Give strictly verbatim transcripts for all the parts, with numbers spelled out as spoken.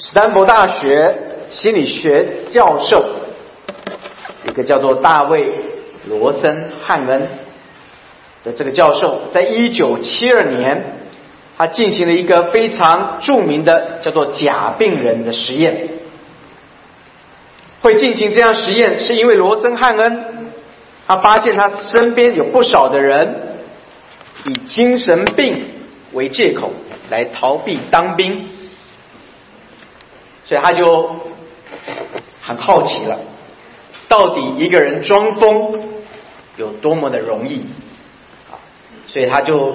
斯坦福大学心理学教授，一个叫做大卫·罗森汉恩的这个教授，在一九七二年，他进行了一个非常著名的叫做假病人的实验。会进行这样实验，是因为罗森汉恩他发现他身边有不少的人以精神病为借口来逃避当兵，所以他就很好奇了，到底一个人装疯有多么的容易啊？所以他就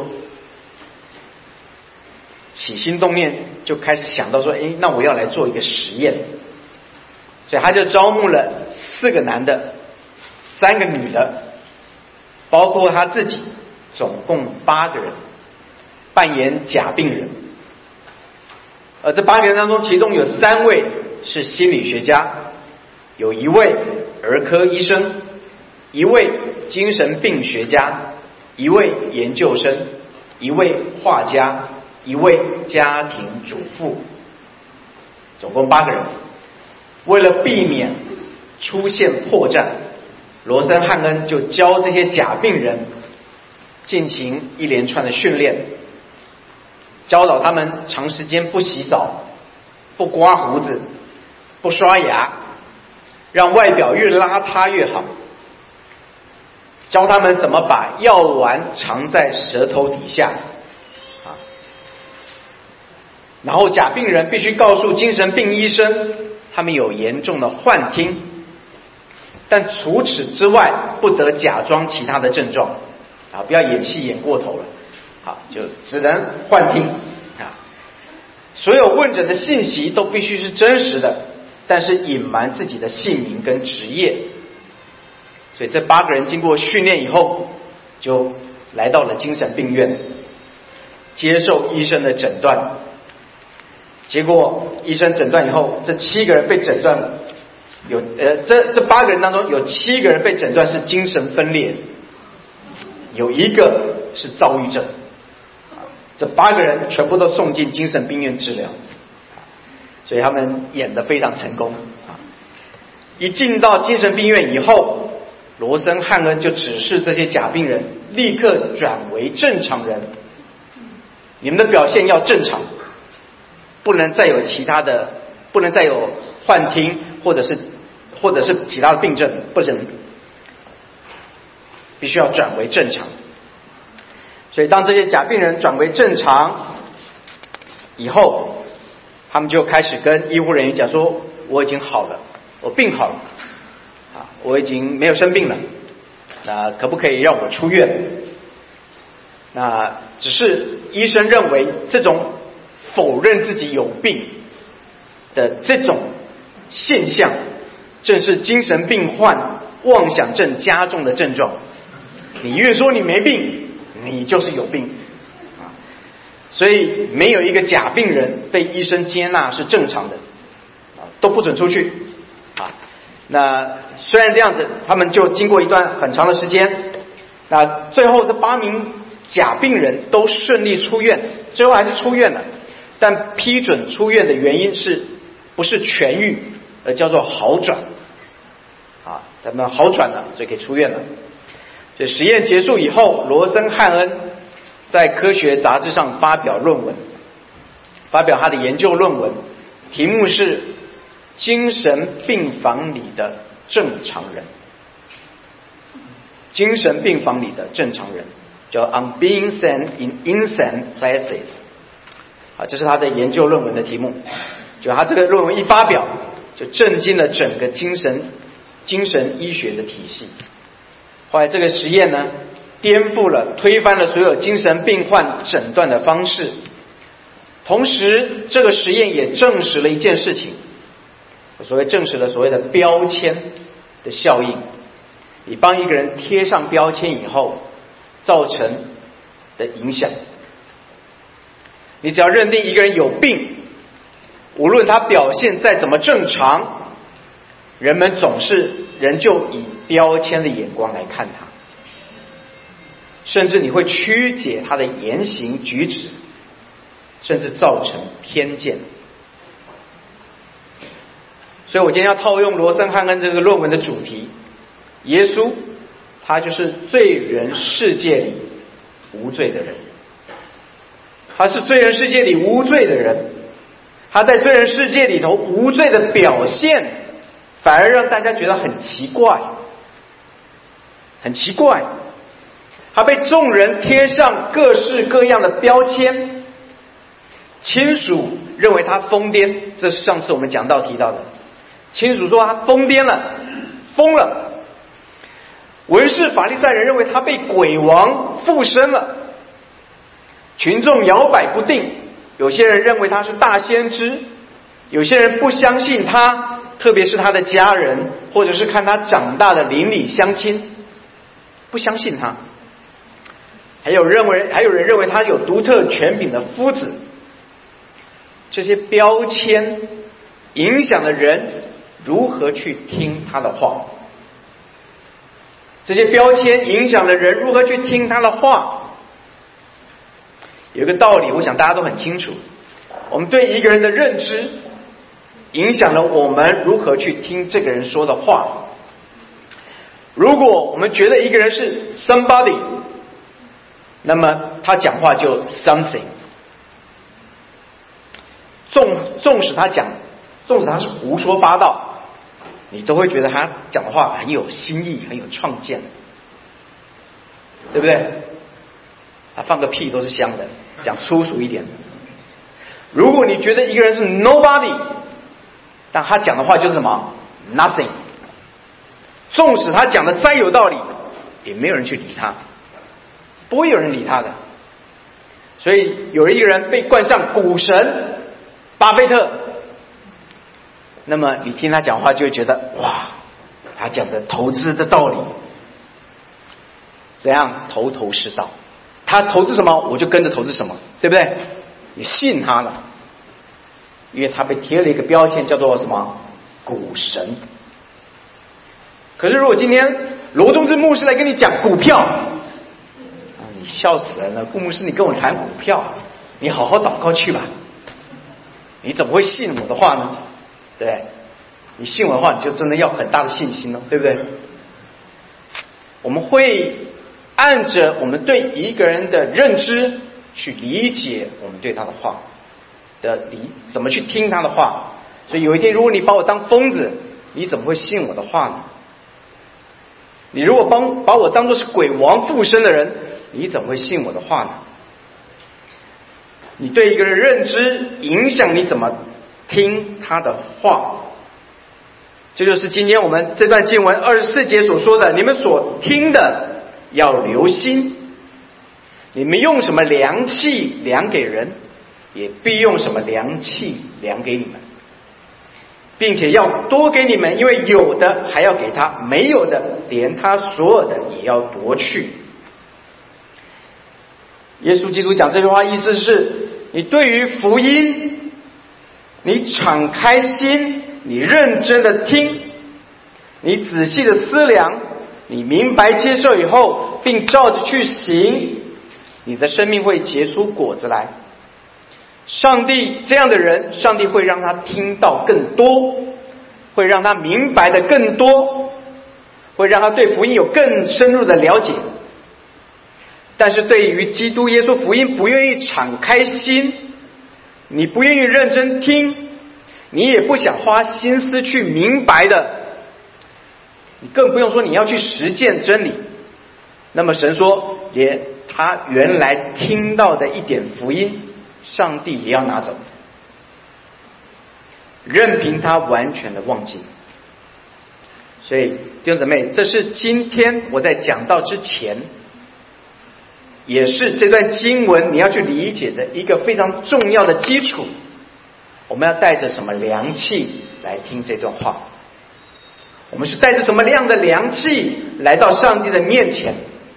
起心动念，就开始想到说，哎，那我要来做一个实验。所以他就招募了四个男的，三个女的，包括他自己，总共八个人扮演假病人。而这八个人当中，其中有三位是心理学家，有一位儿科医生，一位精神病学家，一位研究生，一位画家，一位家庭主妇，总共八个人。为了避免出现破绽，罗森汉恩就教这些假病人进行一连串的训练，教导他们长时间不洗澡、不刮胡子、不刷牙，让外表越邋遢越好，教他们怎么把药丸藏在舌头底下啊，然后假病人必须告诉精神病医生他们有严重的幻听，但除此之外不得假装其他的症状啊，不要演戏演过头了，好，就只能幻听啊。所有问诊的信息都必须是真实的，但是隐瞒自己的姓名跟职业。所以这八个人经过训练以后，就来到了精神病院，接受医生的诊断。结果医生诊断以后，这七个人被诊断有呃，这这八个人当中有七个人被诊断是精神分裂，有一个是躁郁症，这八个人全部都送进精神病院治疗，所以他们演得非常成功啊！一进到精神病院以后，罗森汉恩就指示这些假病人立刻转为正常人，你们的表现要正常。不能再有其他的，不能再有幻听，或者是或者是其他的病症，不能，必须要转为正常。所以当这些假病人转为正常以后，他们就开始跟医护人员讲说：“我已经好了，我病好了，啊，我已经没有生病了，那可不可以让我出院？”那只是医生认为这种否认自己有病的这种现象，正是精神病患妄想症加重的症状。你越说你没病，你就是有病啊！所以没有一个假病人被医生接纳是正常的啊，都不准出去啊。那虽然这样子，他们就经过一段很长的时间，那最后这八名假病人都顺利出院，最后还是出院了。但批准出院的原因是不是痊愈，而叫做好转啊，他们好转了，所以可以出院了。所以实验结束以后，罗森汉恩在科学杂志上发表论文，发表他的研究论文，题目是精神病房里的正常人，精神病房里的正常人，叫 On Being Sane in Insane Places。啊，这是他的研究论文的题目。就他这个论文一发表，就震惊了整个精神精神医学的体系。后来这个实验呢，颠覆了、推翻了所有精神病患诊断的方式。同时，这个实验也证实了一件事情，所谓证实了所谓的标签的效应。你帮一个人贴上标签以后，造成的影响。你只要认定一个人有病，无论他表现再怎么正常，人们总是人就以标签的眼光来看他，甚至你会曲解他的言行举止，甚至造成偏见。 所以我今天要套用罗森汉恩这个论文的主题，耶稣他就是罪人世界里无罪的人，他是罪人世界里无罪的人，他在罪人世界里头无罪的表现，反而让大家觉得很奇怪，很奇怪。他被众人贴上各式各样的标签，亲属认为他疯癫，这是上次我们讲到提到的，亲属说他疯癫了，疯了。文士法利赛人认为他被鬼王附身了，群众摇摆不定，有些人认为他是大先知，有些人不相信他，特别是他的家人，或者是看他长大的邻里乡亲，不相信他。还有认为，还有人认为他有独特权柄的夫子。这些标签影响了人如何去听他的话。这些标签影响了人如何去听他的话。有一个道理，我想大家都很清楚，我们对一个人的认知影响了我们如何去听这个人说的话。如果我们觉得一个人是 somebody， 那么他讲话就 something。纵纵使他讲，纵使他是胡说八道，你都会觉得他讲的话很有新意，很有创建，对不对？他放个屁都是香的，讲粗俗一点。如果你觉得一个人是 nobody， 但他讲的话就是什么 nothing， 纵使他讲的再有道理，也没有人去理他，不会有人理他的。所以有一个人被冠上股神巴菲特，那么你听他讲话就会觉得哇，他讲的投资的道理怎样头头是道，他投资什么我就跟着投资什么，对不对？你信他了，因为他被贴了一个标签叫做什么股神。可是如果今天罗东志牧师来跟你讲股票，啊，你笑死人了，顾牧师你跟我谈股票，你好好祷告去吧，你怎么会信我的话呢？对，你信我的话，你就真的要很大的信心了，对不对？我们会按着我们对一个人的认知去理解我们对他的话的理，怎么去听他的话。所以有一天，如果你把我当疯子，你怎么会信我的话呢？你如果帮把我当作是鬼王附身的人，你怎么会信我的话呢？你对一个人认知影响你怎么听他的话。这就是今天我们这段经文二十四节所说的，你们所听的要留心，你们用什么量器量给人，也必用什么量器量给你们，并且要多给你们，因为有的还要给他，没有的连他所有的也要夺去。耶稣基督讲这句话意思是，你对于福音你敞开心，你认真的听，你仔细的思量，你明白接受以后并照着去行，你的生命会结出果子来。上帝这样的人，上帝会让他听到更多，会让他明白的更多，会让他对福音有更深入的了解。但是对于基督耶稣福音不愿意敞开心，你不愿意认真听，你也不想花心思去明白的，你更不用说你要去实践真理，那么神说连他原来听到的一点福音，上帝也要拿走，任凭他完全的忘记。所以弟兄姊妹，这是今天我在讲道之前，也是这段经文你要去理解的一个非常重要的基础。我们要带着什么良器来听这段话？我们是带着什么样的良器来到上帝的面前？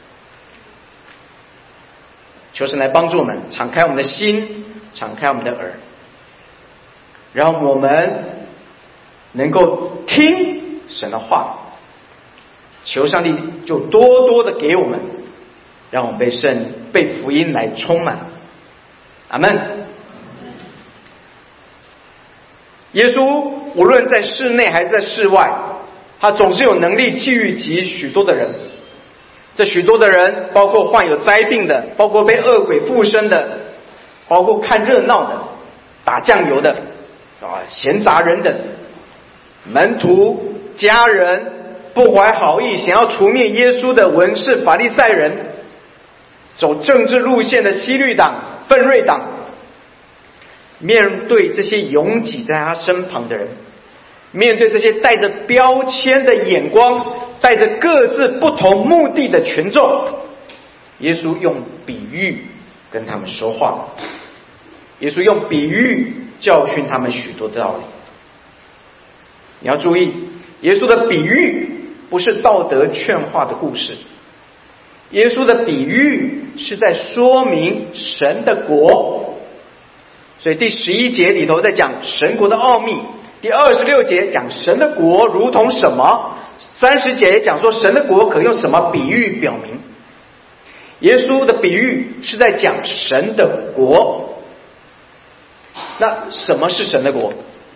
求神来帮助我们，敞开我们的心，敞开我们的耳，让我们能够听神的话。求上帝就多多的给我们，让我们被圣被福音来充满。阿们。 耶稣无论在室内还是在室外，他总是有能力聚集许多的人。这许多的人包括患有灾病的，包括被恶鬼附身的，包括看热闹的，打酱油的啊，闲杂人等，门徒、家人，不怀好意想要除灭耶稣的文士法利赛人，走政治路线的希律党、奋锐党，面对这些拥挤在他身旁的人，面对这些带着标签的眼光，带着各自不同目的的群众，耶稣用比喻跟他们说话。耶稣用比喻教训他们许多的道理。你要注意，耶稣的比喻不是道德劝化的故事，耶稣的比喻是在说明神的国。所以第十一节里头在讲神国的奥秘，第二十六节讲神的国如同什么，三十节也讲说神的国可用什么比喻表明。耶稣的比喻是在讲神的国。那什么是神的国？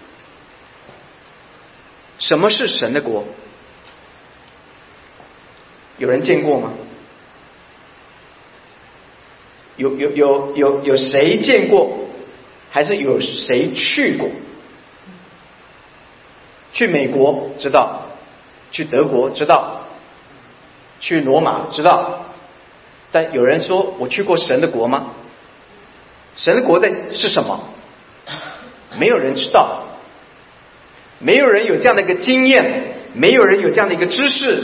什么是神的国？有人见过吗？有有有有有谁见过？还是有谁去过？去美国知道，去德国知道，去罗马知道，但有人说我去过神的国吗？神的国在是什么？没有人知道，没有人有这样的一个经验，没有人有这样的一个知识。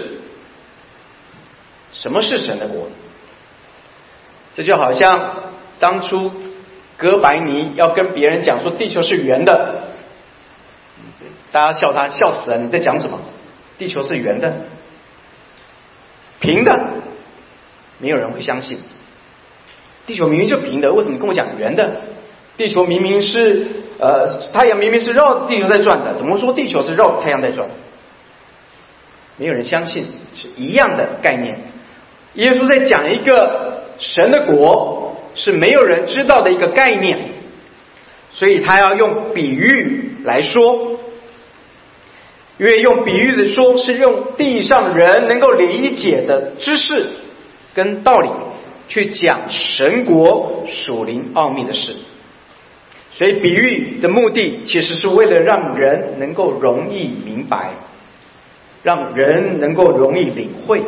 什么是神的国？这就好像当初哥白尼要跟别人讲说地球是圆的，大家笑他，笑死了，你在讲什么？地球是圆的，平的，没有人会相信。地球明明就平的，为什么你跟我讲圆的？地球明明是呃，太阳明明是绕地球在转的，怎么说地球是绕太阳在转？没有人相信，是一样的概念。耶稣在讲一个神的国是没有人知道的一个概念，所以他要用比喻来说。因为用比喻的说，是用地上人能够理解的知识跟道理去讲神国属灵奥秘的事。所以比喻的目的其实是为了让人能够容易明白，让人能够容易领会。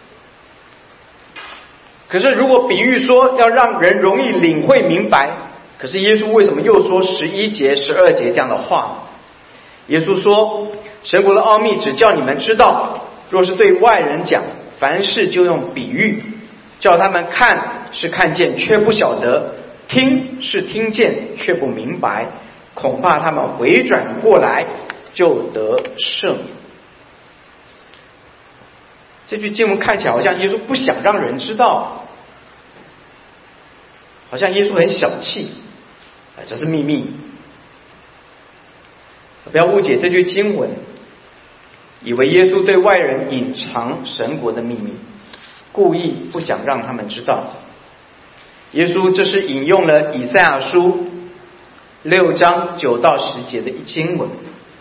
可是如果比喻说要让人容易领会明白，可是耶稣为什么又说十一节十二节这样的话？耶稣说神国的奥秘只叫你们知道，若是对外人讲，凡事就用比喻，叫他们看是看见却不晓得，听是听见却不明白，恐怕他们回转过来就得赦免。这句经文看起来好像耶稣不想让人知道，好像耶稣很小气，这是秘密。不要误解这句经文，以为耶稣对外人隐藏神国的秘密，故意不想让他们知道。耶稣这是引用了以赛亚书六章九到十节的经文。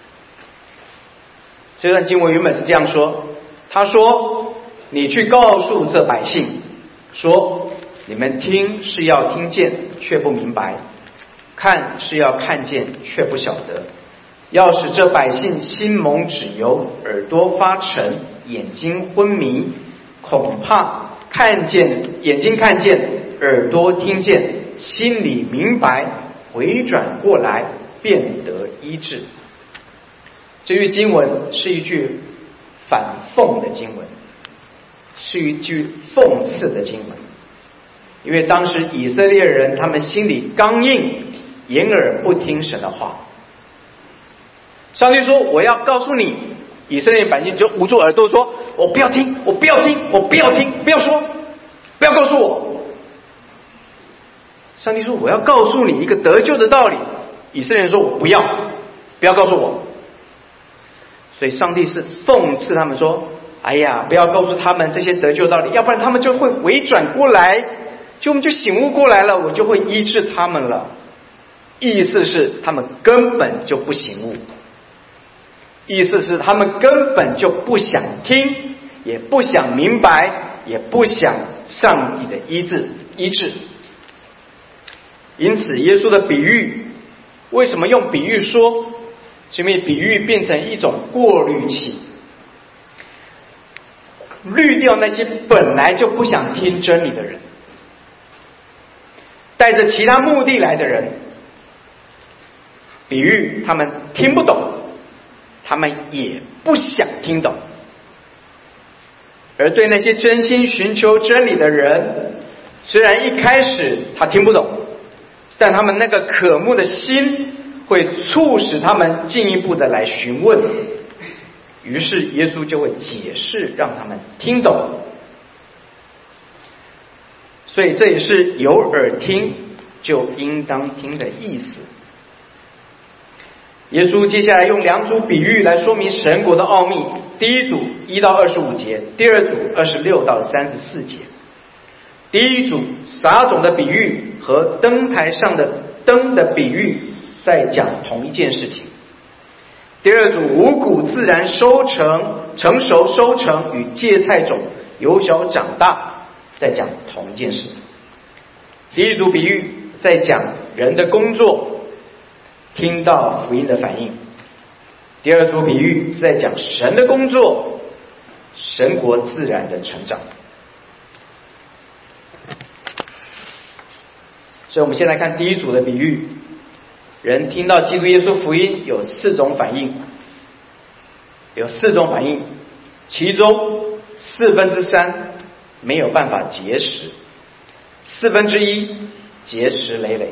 这段经文原本是这样说，他说：你去告诉这百姓说，你们听是要听见却不明白，看是要看见却不晓得，要使这百姓心蒙脂油，耳朵发沉，眼睛昏迷，恐怕看见眼睛看见，耳朵听见，心里明白，回转过来，便得医治。这句经文是一句反讽的经文，是一句讽刺的经文。因为当时以色列人他们心里刚硬，掩耳不听神的话。上帝说我要告诉你，以色列百姓就捂住耳朵说，我不要听，我不要听，我不要听，不要说，不要告诉我。上帝说我要告诉你一个得救的道理，以色列人说我不要，不要告诉我。所以上帝是讽刺他们说，哎呀，不要告诉他们这些得救道理，要不然他们就会回转过来，就我们就醒悟过来了，我就会医治他们了。 意思是他们根本就不醒悟，意思是他们根本就不想听，也不想明白，也不想上帝的医治医治。因此耶稣的比喻，为什么用比喻说？是因为比喻变成一种过滤器，滤掉那些本来就不想听真理的人，带着其他目的来的人。比喻他们听不懂，他们也不想听懂。而对那些真心寻求真理的人，虽然一开始他听不懂，但他们那个渴慕的心会促使他们进一步的来询问，于是耶稣就会解释，让他们听懂。所以这也是有耳听就应当听的意思。耶稣接下来用两组比喻来说明神国的奥秘，第一组一到二十五节，第二组二十六到三十四节。第一组撒种的比喻和灯台上的灯的比喻在讲同一件事情。第二组五谷自然收成成熟收成与芥菜种由小长大在讲同一件事。第一组比喻在讲人的工作听到福音的反应，第二组比喻是在讲神的工作神国自然的成长。所以我们先来看第一组的比喻，人听到基督耶稣福音有四种反应，有四种反应，其中四分之三没有办法结实，四分之一结实累累。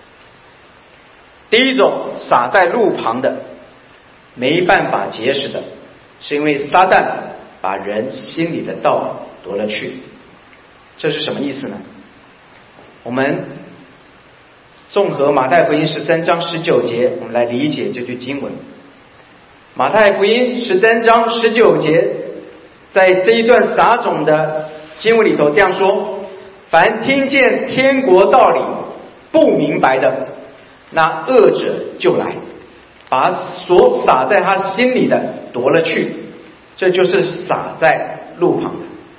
第一种撒在路旁的没办法结实的，是因为撒旦把人心里的道夺了去。这是什么意思呢？我们综合马太福音十三章十九节，我们来理解这句经文。马太福音十三章十九节，在这一段撒种的经文里头这样说：凡听见天国道理不明白的，那恶者就来，把所撒在他心里的夺了去。这就是撒在路旁的。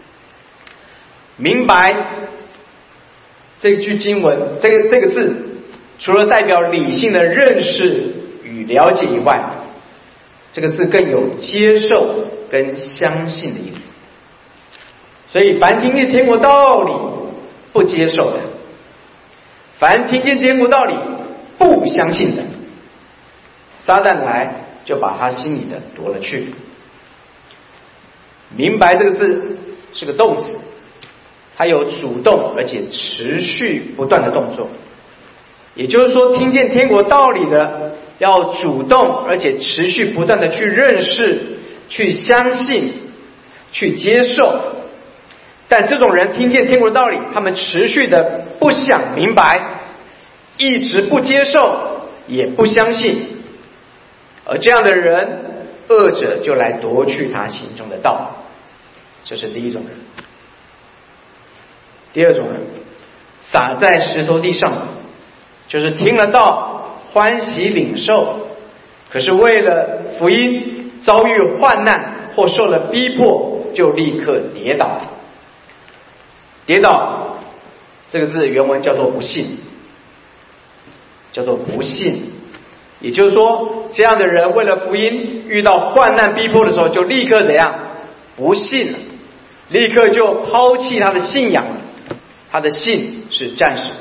明白这句经文，这个这个字除了代表理性的认识与了解以外，这个字更有接受跟相信的意思。所以凡听见天国道理不接受的，凡听见天国道理不相信的，撒旦来就把他心里的夺了去。明白这个字是个动词，它有主动而且持续不断的动作。也就是说，听见天国道理的要主动而且持续不断的去认识、去相信、去接受。但这种人听见天国道理，他们持续的不想明白，一直不接受，也不相信，而这样的人，恶者就来夺去他心中的道。这是第一种人。第二种人，撒在石头地上，就是听了道，欢喜领受，可是为了福音遭遇患难或受了逼迫，就立刻跌倒。跌倒这个字原文叫做不信，叫做不信。也就是说，这样的人为了福音遇到患难逼迫的时候，就立刻怎样？不信了，立刻就抛弃他的信仰了。他的信是暂时的，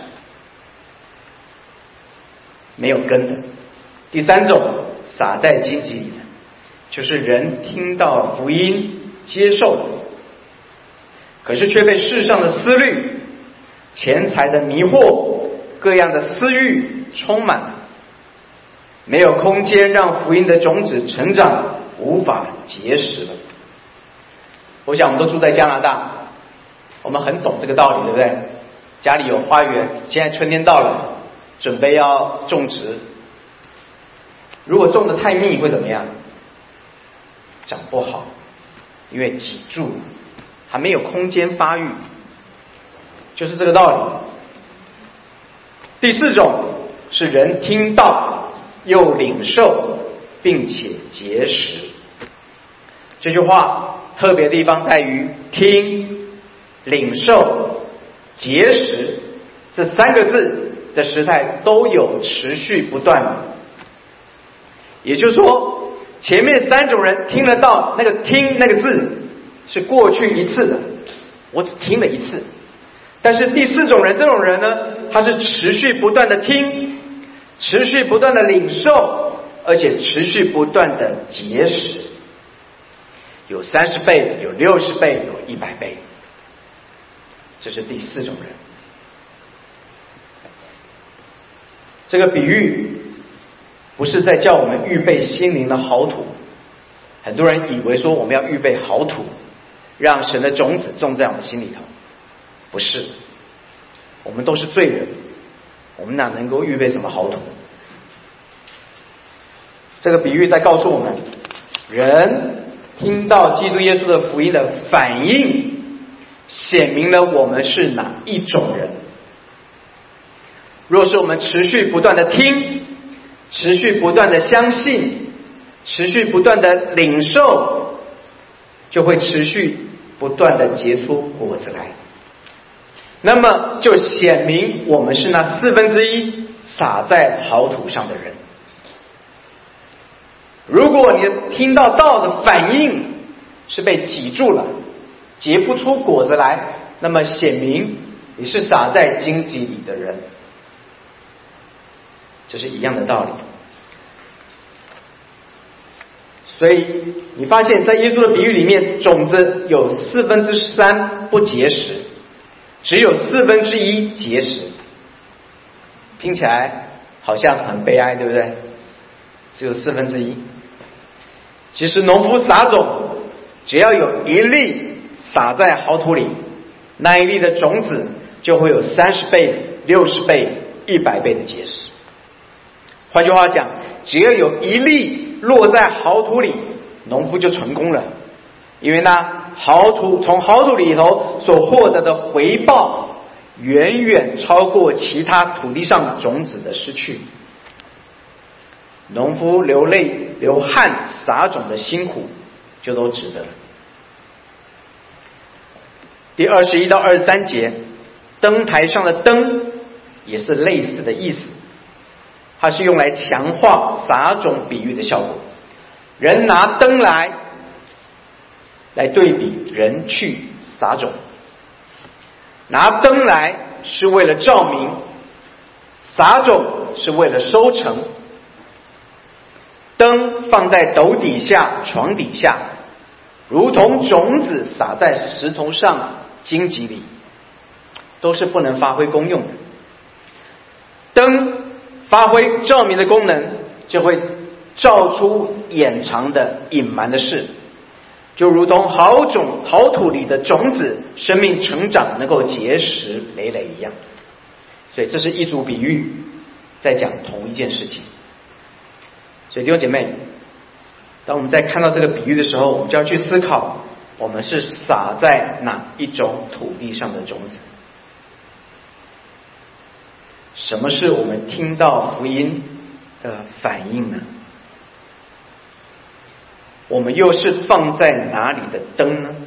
没有根的。第三种，撒在荆棘里的，就是人听到福音接受了，可是却被世上的思虑、钱财的迷惑、各样的私欲充满，没有空间让福音的种子成长，无法结实了。我想我们都住在加拿大，我们很懂这个道理，对不对？家里有花园，现在春天到了，准备要种植。如果种得太密会怎么样？长不好，因为挤住了，还没有空间发育，就是这个道理。第四种， 是人听到又领受，并且结实。这句话特别的地方在于听、领受、结实这三个字的时态都有持续不断的。也就是说，前面三种人听得到那个听那个字是过去一次的，我只听了一次。但是第四种人，这种人呢，他是持续不断的听，持续不断的领受，而且持续不断的结实。有三十倍，有六十倍，有一百倍。这是第四种人。这个比喻不是在叫我们预备心灵的好土。很多人以为说我们要预备好土，让神的种子种在我们心里头。不是，我们都是罪人，我们哪能够预备什么好土？这个比喻在告诉我们，人听到基督耶稣的福音的反应，显明了我们是哪一种人。若是我们持续不断的听，持续不断的相信，持续不断的领受，就会持续不断的结出果子来。那么就显明我们是那四分之一撒在好土上的人。如果你听到道的反应是被挤住了，结不出果子来，那么显明你是撒在荆棘里的人。这是一样的道理。所以你发现在耶稣的比喻里面，种子有四分之三不结实，只有四分之一结实。听起来好像很悲哀，对不对？只有四分之一。其实农夫撒种，只要有一粒撒在好土里，那一粒的种子就会有三十倍、六十倍、一百倍的结实。换句话讲，只要有一粒落在好土里，农夫就成功了，因为那好土从好土里头所获得的回报，远远超过其他土地上种子的失去。农夫流泪流汗撒种的辛苦，就都值得了。第二十一到二十三节，灯台上的灯也是类似的意思，它是用来强化撒种比喻的效果。人拿灯来来对比人去撒种，拿灯来是为了照明，撒种是为了收成。灯放在斗底下、床底下，如同种子撒在石头上、荆棘里，都是不能发挥功用的。灯发挥照明的功能，就会照出掩藏的、隐瞒的事，就如同好种好土里的种子，生命成长能够结实累累一样。所以这是一组比喻，在讲同一件事情。所以弟兄姐妹，当我们在看到这个比喻的时候，我们就要去思考，我们是撒在哪一种土地上的种子？什么是我们听到福音的反应呢？我们又是放在哪里的灯呢？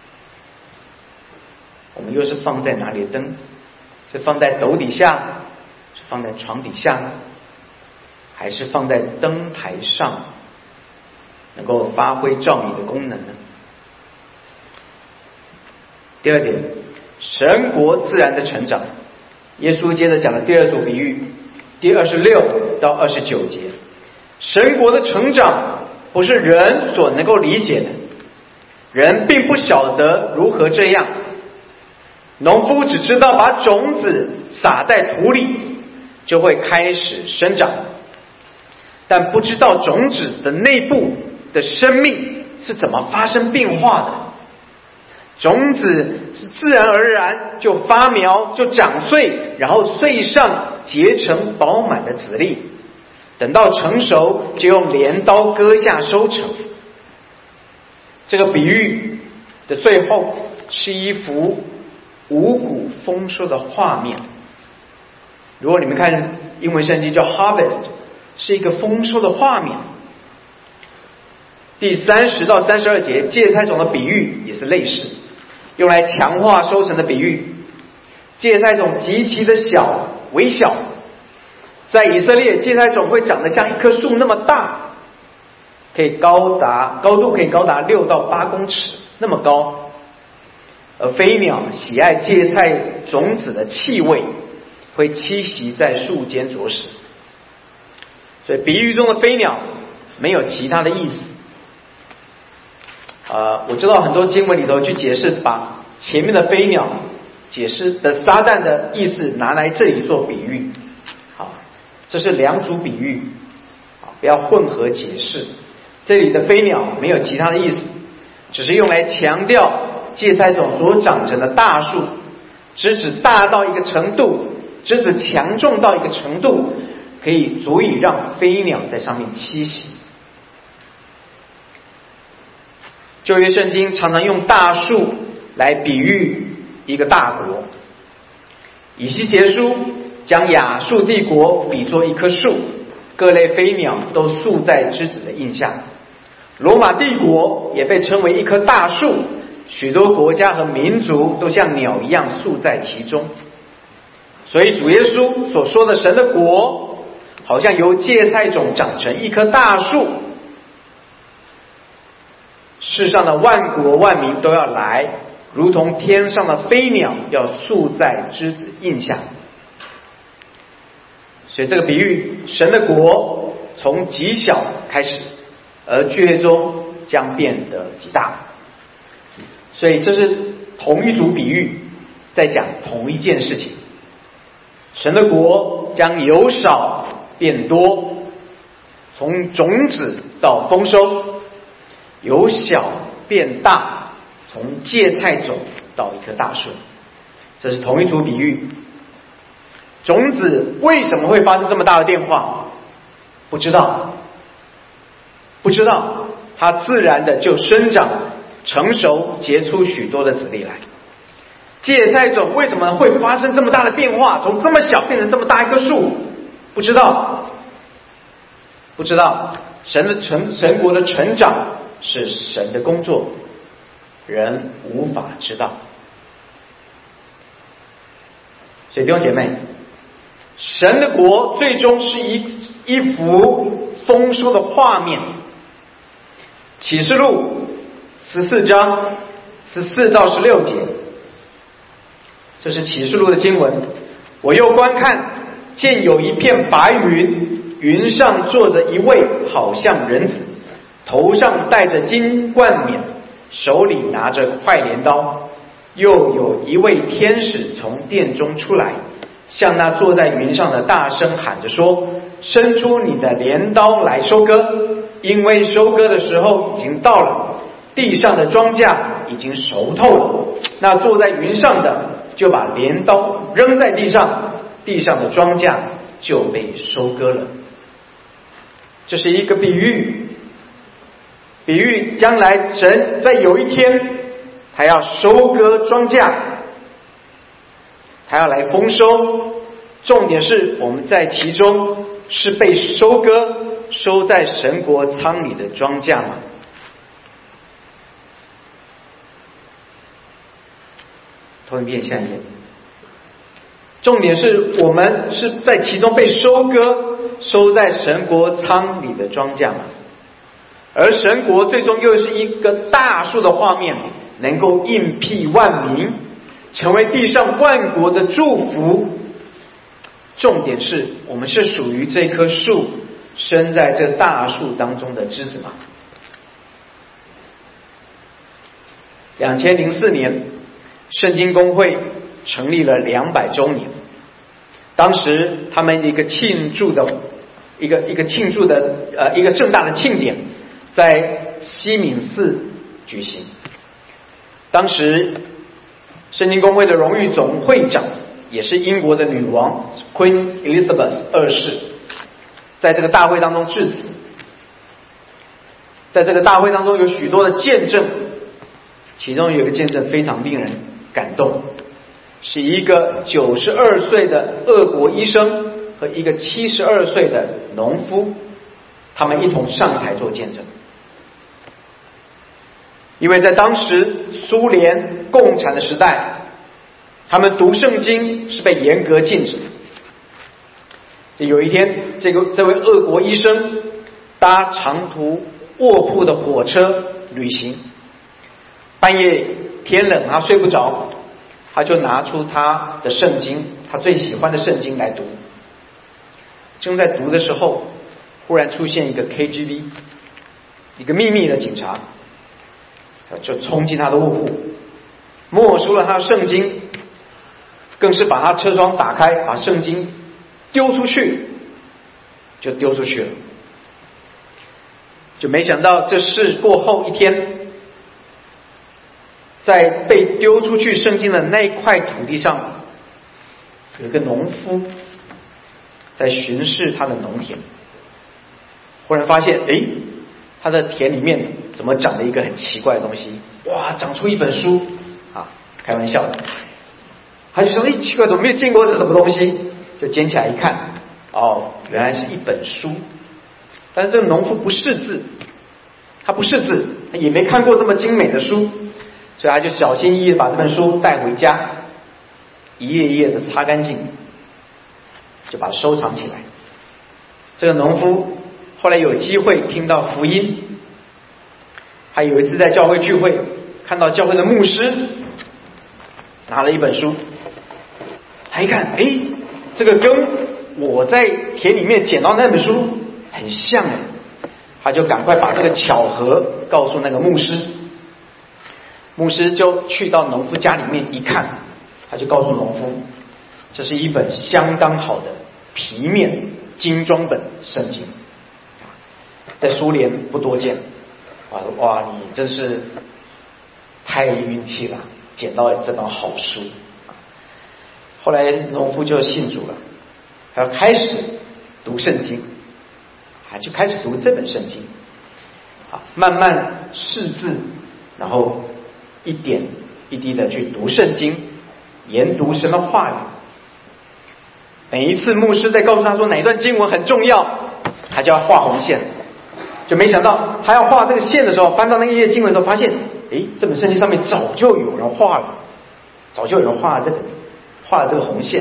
我们又是放在哪里的灯？是放在斗底下，是放在床底下呢？还是放在灯台上，能够发挥照明的功能呢？第二点，神国自然的成长。耶稣接着讲了第二组比喻，第二十六到二十九节。神国的成长不是人所能够理解的，人并不晓得如何这样。农夫只知道把种子撒在土里，就会开始生长，但不知道种子的内部的生命是怎么发生变化的。种子是自然而然就发苗，就长穗，然后穗上结成饱满的籽粒，等到成熟就用镰刀割下收成。这个比喻的最后是一幅五谷丰收的画面。 如果你们看英文圣经叫 harvest， 是一个丰收的画面。第三十到三十二节芥菜种的比喻也是类似，用来强化收成的比喻。芥菜种极其的小，微小，在以色列芥菜种会长得像一棵树那么大，可以高达高度可以高达六到八公尺那么高。而飞鸟喜爱芥菜种子的气味，会栖息在树间啄食。所以比喻中的飞鸟没有其他的意思。呃，我知道很多经文里头去解释，把前面的飞鸟解释的撒旦的意思拿来这里做比喻。好，这是两组比喻，好，不要混合解释。这里的飞鸟没有其他的意思，只是用来强调芥菜种所长成的大树，枝子大到一个程度，枝子强壮到一个程度，可以足以让飞鸟在上面栖息。旧约圣经常常用大树来比喻一个大国。以西结书将亚述帝国比作一棵树，各类飞鸟都宿在枝子的荫下。罗马帝国也被称为一棵大树，许多国家和民族都像鸟一样宿在其中。所以主耶稣所说的神的国，好像由芥菜种长成一棵大树，世上的万国万民都要来，如同天上的飞鸟要宿在枝子荫下。所以这个比喻，神的国从极小开始，而最终将变得极大。所以这是同一组比喻，在讲同一件事情。神的国将由少变多，从种子到丰收，由小变大，从芥菜种到一棵大树。这是同一组比喻。种子为什么会发生这么大的变化？不知道，不知道，它自然的就生长、成熟，结出许多的子粒来。芥菜种为什么会发生这么大的变化，从这么小变成这么大一棵树？不知道，不知道。神的成神国的成长是神的工作，人无法知道。所以弟兄姐妹，神的国最终是一一幅丰收的画面。启示录十四章十四到十六节，这是启示录的经文。我又观看，见有一片白云，云上坐着一位好像人子，头上戴着金冠冕，手里拿着快镰刀。又有一位天使从殿中出来，向那坐在云上的大声喊着说：伸出你的镰刀来收割，因为收割的时候已经到了，地上的庄稼已经熟透了。那坐在云上的就把镰刀扔在地上，地上的庄稼就被收割了。这是一个比喻，比喻将来神在有一天他要收割庄稼，他要来丰收。重点是我们在其中是被收割，收在神国仓里的庄稼吗？投影片下一页。重点是我们是在其中被收割，收在神国仓里的庄稼吗？而神国最终又是一个大树的画面，能够应庇万民，成为地上万国的祝福。重点是我们是属于这棵树，生在这大树当中的枝子吗？两千零四年，圣经公会成立了两百周年。当时他们一个庆祝的一个一个庆祝的呃一个盛大的庆典，在西敏寺举行。当时圣经公会的荣誉总会长也是英国的女王 Queen Elizabeth 二世，在这个大会当中致辞。在这个大会当中有许多的见证，其中有一个见证非常令人感动。 是一个九十二岁的俄国医生和一个七十二岁的农夫，他们一同上台做见证。因为在当时苏联共产的时代，他们读圣经是被严格禁止的。有一天，这个这位俄国医生搭长途卧铺的火车旅行，半夜天冷，他睡不着，他就拿出他的圣经，他最喜欢的圣经来读。正在读的时候，忽然出现一个 K G B， 一个秘密的警察，就冲进他的卧铺，没收了他的圣经，更是把他车窗打开，把圣经丢出去，就丢出去了。就没想到这事过后一天，在被丢出去圣经的那一块土地上，有一个农夫在巡视他的农田，忽然发现，诶，他的田里面怎么长了一个很奇怪的东西？哇，长出一本书啊！开玩笑的，他就说，诶，奇怪，怎么没有见过这什么东西？就捡起来一看，哦，原来是一本书。但是这个农夫不识字，他不识字，他也没看过这么精美的书，所以他就小心翼翼的把这本书带回家，一页一页的擦干净，就把它收藏起来。这个农夫后来有机会听到福音，还有一次在教会聚会，看到教会的牧师拿了一本书，他一看，诶，这个跟我在田里面捡到那本书很像，他就赶快把这个巧合告诉那个牧师。牧师就去到农夫家里面一看，他就告诉农夫，这是一本相当好的皮面精装本圣经，在苏联不多见。哇哇，你真是太运气了，捡到这本好书。后来农夫就信主了，他要开始读圣经，啊，就开始读这本圣经，啊，慢慢识字，然后一点一滴的去读圣经，研读神的话语。每一次牧师在告诉他说哪一段经文很重要，他就要画红线。就没想到他要画这个线的时候，翻到那一页经文的时候，发现，诶，这本圣经上面早就有人画了，早就有人画了这个画了这个红线。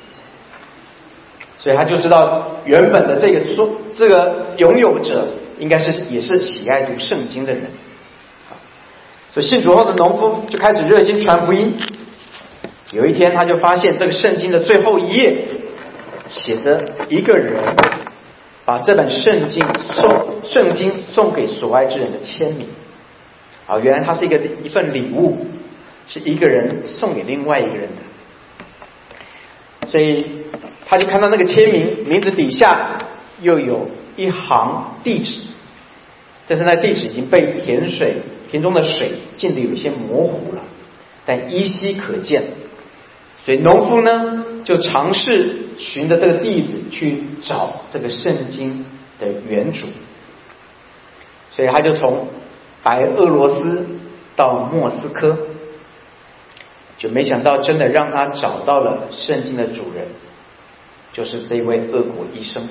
所以他就知道原本的这个说这个拥有者应该是也是喜爱读圣经的人。所以信主后的农夫就开始热心传福音。有一天他就发现这个圣经的最后一页写着一个人把这本圣经送圣经送给所爱之人的签名。啊，原来它是一个一份礼物，是一个人送给另外一个人的。所以他就看到那个签名，名字底下又有一行地址，但是那地址已经被田水田中的水浸得有些模糊了，但依稀可见。所以农夫呢就尝试循着这个地址去找这个圣经的原主。所以他就从白俄罗斯到莫斯科，就没想到真的让他找到了圣经的主人，就是这位俄国医生。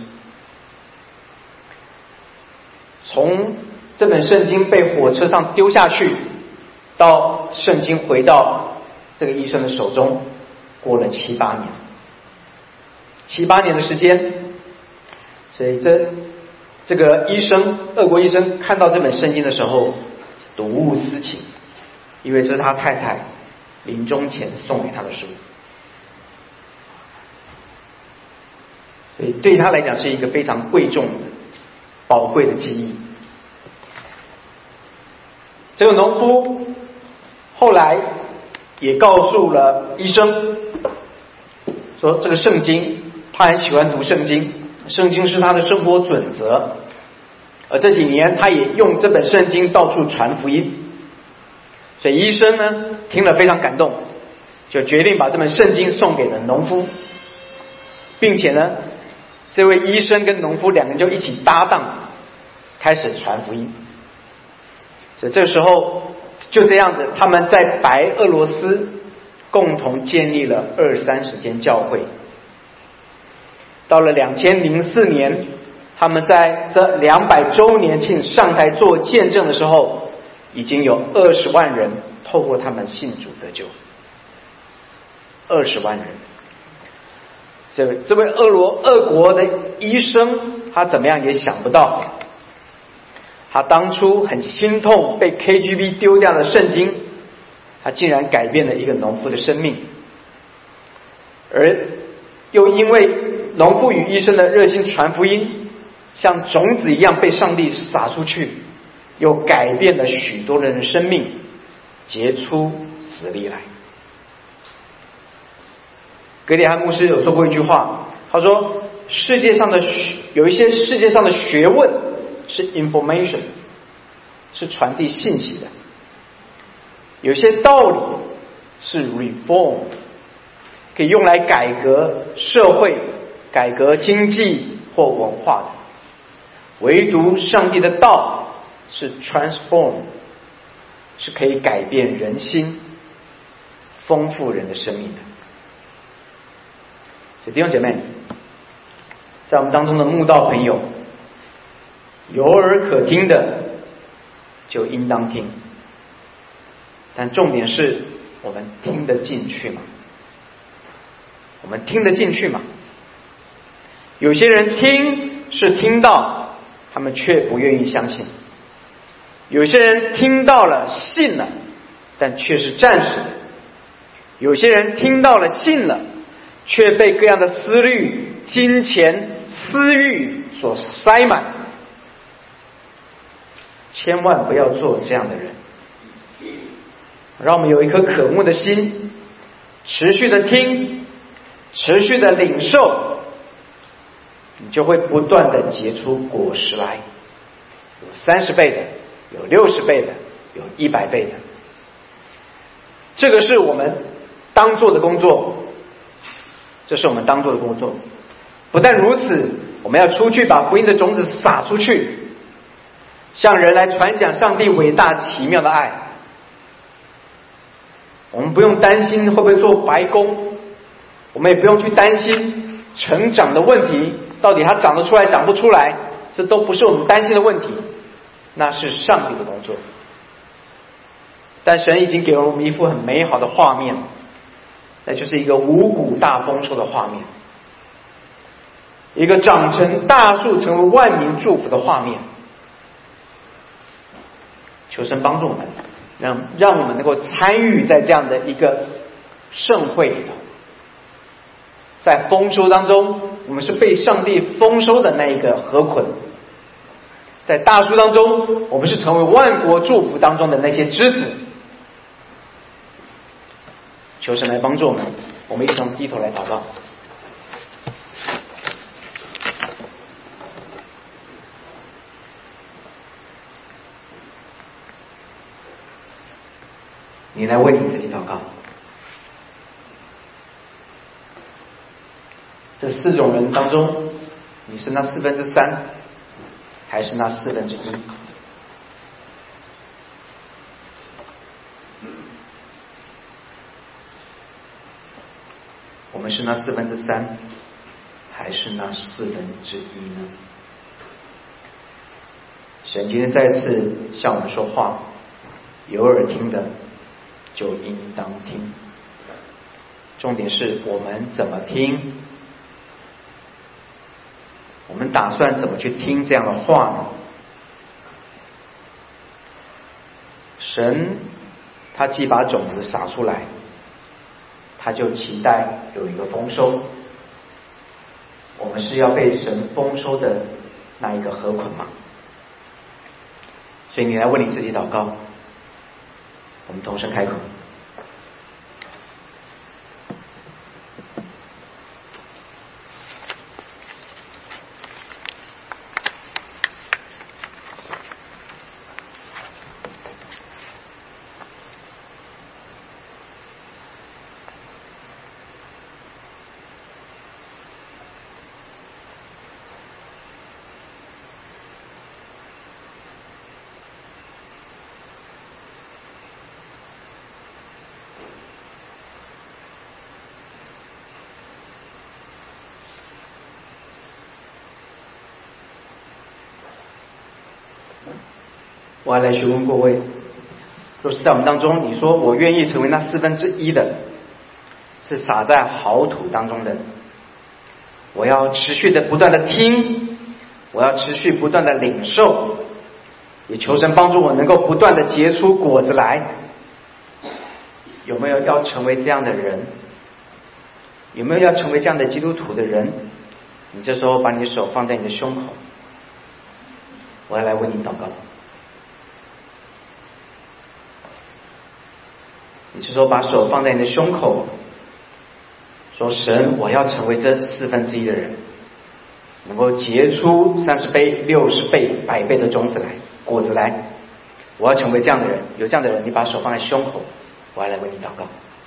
从这本圣经被火车上丢下去，到圣经回到这个医生的手中，过了七八年，七八年的时间。所以这这个医生，俄国医生看到这本圣经的时候，睹物思情，因为这是他太太临终前送给他的书，所以对他来讲是一个非常贵重的、宝贵的记忆。这个农夫后来也告诉了医生，说这个圣经，他很喜欢读圣经，圣经是他的生活准则，而这几年他也用这本圣经到处传福音。所以医生呢听了非常感动，就决定把这本圣经送给了农夫，并且呢这位医生跟农夫两个人就一起搭档开始传福音。所以这个时候就这样子，他们在白俄罗斯共同建立了二三十间教会。到了两千零四年，他们在这两百周年庆上台做见证的时候，已经有二十万人透过他们信主得救。二十万人。这位这位俄罗俄国的医生，他怎么样也想不到，他当初很心痛被 K G B 丢掉的圣经，他竟然改变了一个农夫的生命，而又因为农夫与医生的热心传福音，像种子一样被上帝撒出去，又改变了许多人的生命，结出子粒来。格里汉牧师有说过一句话，他说世界上的有一些世界上的学问是 information， 是传递信息的，有些道理是 reform， 可以用来改革社会、改革经济或文化的，唯独上帝的道是 transform， 是可以改变人心、丰富人的生命的。所以弟兄姐妹，在我们当中的慕道朋友，有耳可听的就应当听，但重点是我们听得进去吗？我们听得进去吗？有些人听是听到，他们却不愿意相信；有些人听到了信了，但却是暂时的；有些人听到了信了，却被各样的思虑、金钱、私欲所塞满。千万不要做这样的人，让我们有一颗渴慕的心，持续的听，持续的领受，你就会不断的结出果实来，有三十倍的，有六十倍的，有一百倍的。这个是我们当做的工作，这是我们当做的工作。不但如此，我们要出去把福音的种子撒出去，向人来传讲上帝伟大奇妙的爱。我们不用担心会不会做白工，我们也不用去担心成长的问题，到底它长得出来长不出来，这都不是我们担心的问题，那是上帝的工作。但神已经给了我们一幅很美好的画面，那就是一个五谷大丰收的画面，一个长成大树成为万民祝福的画面。求神帮助我们，让让我们能够参与在这样的一个盛会里头，在丰收当中，我们是被上帝丰收的那一个禾捆；在大树当中，我们是成为万国祝福当中的那些枝子。求神来帮助我们，我们一同低头来祷告。你来为你自己祷告。这四种人当中，你是那四分之三，还是那四分之一？我们是那四分之三，还是那四分之一呢？神今天再次向我们说话，有耳听的就应当听。重点是我们怎么听，我们打算怎么去听这样的话呢？神他既把种子撒出来，他就期待有一个丰收。我们是要被神丰收的那一个禾捆吗？所以你来为你自己祷告，我们同声开口。 我要来询问各位，若是在我们当中，你说我愿意成为那四分之一的，是撒在好土当中的，我要持续的不断的听，我要持续不断的领受，也求神帮助我能够不断的结出果子来。有没有要成为这样的人？有没有要成为这样的基督徒的人？你这时候把你的手放在你的胸口，我要来为你祷告。你这时候把手放在你的胸口，说神，我要成为这四分之一的人，能够结出三十倍、六十倍、百倍的种子来、果子来。我要成为这样的人。有这样的人，你把手放在胸口，我要来为你祷告。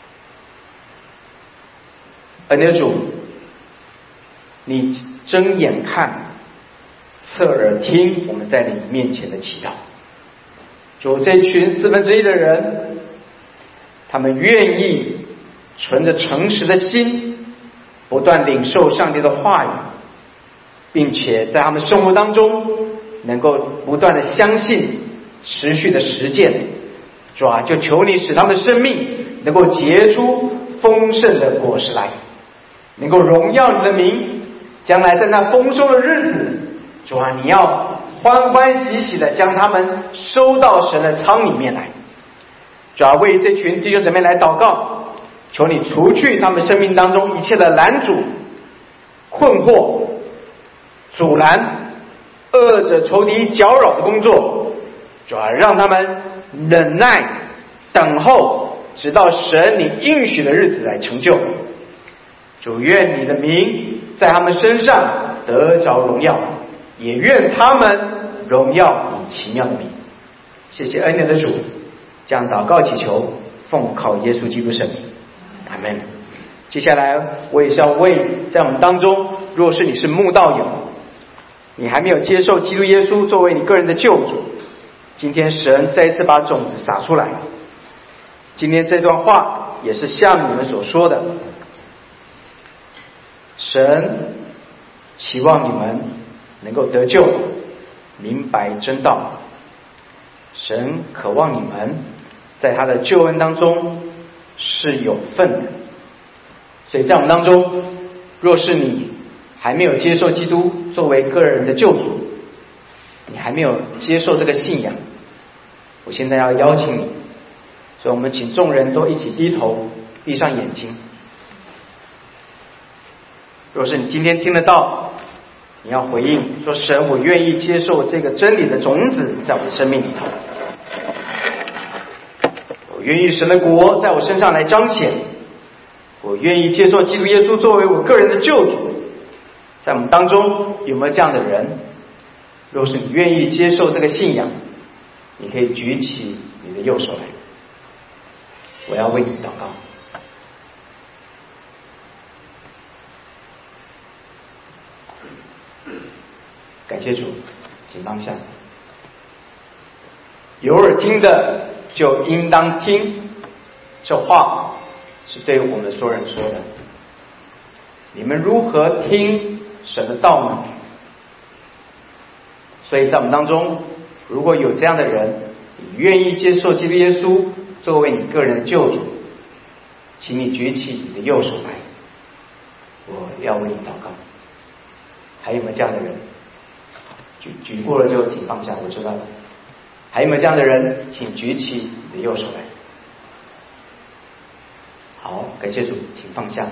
恩典的主，你睁眼看，侧耳听我们在你面前的祈祷。就这群四分之一的人，他们愿意存着诚实的心，不断领受上帝的话语，并且在他们生活当中能够不断的相信，持续的实践。主啊，就求你使他们的生命能够结出丰盛的果实来，能够荣耀你的名。将来在那丰收的日子，主啊，你要欢欢喜喜的将他们收到神的仓里面来。主啊，为这群弟兄姊妹来祷告，求你除去他们生命当中一切的拦阻、困惑、阻拦、恶者仇敌搅扰的工作。主啊，让他们忍耐等候，直到神你应许的日子来成就。主，愿你的名在他们身上得着荣耀，也愿他们荣耀你奇妙的名。谢谢恩典的主，将祷告祈求，奉靠耶稣基督圣名，阿们。接下来我也是要为在我们当中，若是你是慕道友，你还没有接受基督耶稣作为你个人的救主，今天神再一次把种子撒出来。今天这段话也是像你们所说的，神期望你们能够得救，明白真道。神渴望你们在他的救恩当中是有份的。所以在我们当中，若是你还没有接受基督作为个人的救主，你还没有接受这个信仰，我现在要邀请你，所以我们请众人都一起低头，闭上眼睛。若是你今天听得到，你要回应说，神，我愿意接受这个真理的种子在我的生命里头，我愿意神的国在我身上来彰显，我愿意接受基督耶稣作为我个人的救主。在我们当中有没有这样的人？若是你愿意接受这个信仰，你可以举起你的右手来，我要为你祷告。感谢主，请放下。有耳听的就应当听，这话是对我们所有人说的。你们如何听神的道呢？所以在我们当中，如果有这样的人，你愿意接受基督耶稣作为你个人的救主，请你举起你的右手来，我要为你祷告。还有没有这样的人？举举过了就请放下，我知道了。还有没有这样的人？请举起你的右手来。好，感谢主，请放下。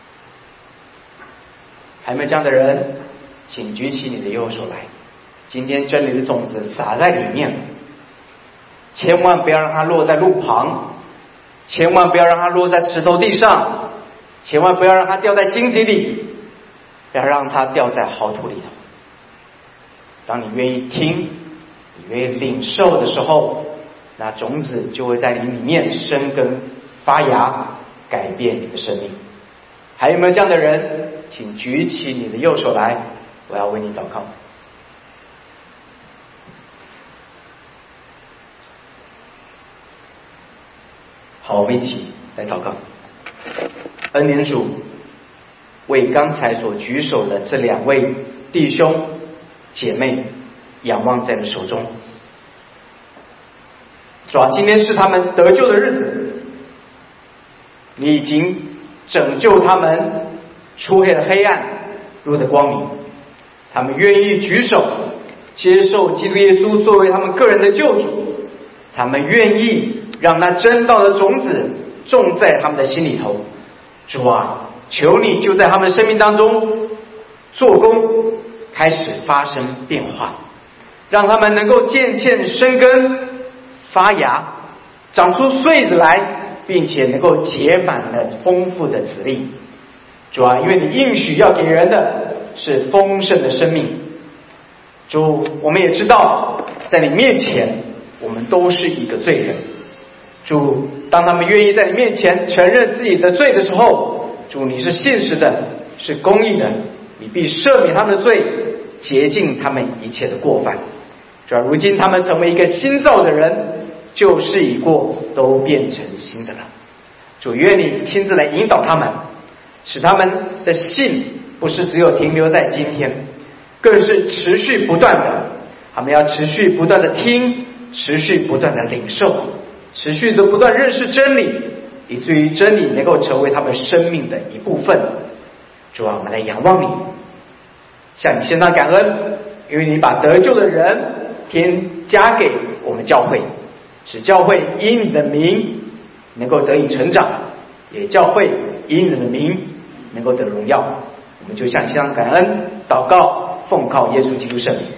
还有没有这样的人？请举起你的右手来。今天真理的种子撒在里面，千万不要让它落在路旁，千万不要让它落在石头地上，千万不要让它掉在荆棘里，要让它掉在好土里头。当你愿意听，你愿意领受的时候，那种子就会在你里面生根发芽，改变你的生命。还有没有这样的人？请举起你的右手来，我要为你祷告。好，我们一起来祷告。恩典主，为刚才所举手的这两位弟兄姐妹仰望在你手中， 主啊，今天是他们得救的日子，你已经拯救他们出黑的黑暗，入的光明。他们愿意举手接受基督耶稣作为他们个人的救主，他们愿意让那真道的种子种在他们的心里头。主啊，求你就在他们生命当中做工，开始发生变化，让他们能够渐渐生根发芽，长出穗子来，并且能够结满了丰富的子粒。主啊，因为你应许要给人的是丰盛的生命。主，我们也知道在你面前我们都是一个罪人。主，当他们愿意在你面前承认自己的罪的时候，主，你是信实的，是公义的，你必赦免他们的罪，洁净他们一切的过犯。主啊，如今他们成为一个新造的人，旧事已过，都变成新的了。主，愿你亲自来引导他们，使他们的信不是只有停留在今天，更是持续不断的，他们要持续不断的听，持续不断的领受，持续的不断认识真理，以至于真理能够成为他们生命的一部分。主啊，我们来仰望你，向你献上感恩，因为你把得救的人添加给我们教会，使教会因你的名能够得以成长，也教会因你的名能够得荣耀。我们就向你献上感恩，祷告，奉靠耶稣基督圣名。